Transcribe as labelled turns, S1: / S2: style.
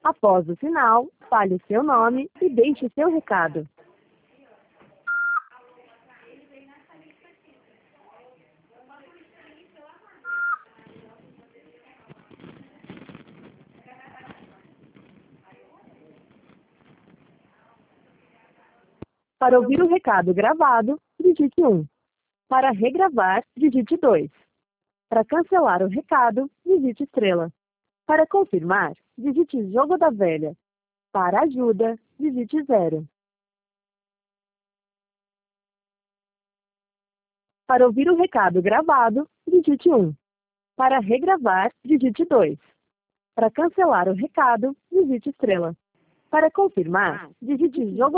S1: Após o sinal, fale o seu nome e deixe seu recado. Para ouvir o recado gravado, digite 1. Para regravar, digite 2. Para cancelar o recado, digite estrela. Para confirmar, digite jogo da velha. Para ajuda, digite 0. Para ouvir o recado gravado, digite 1. Para regravar, digite 2. Para cancelar o recado, digite estrela. Para confirmar, digite jogo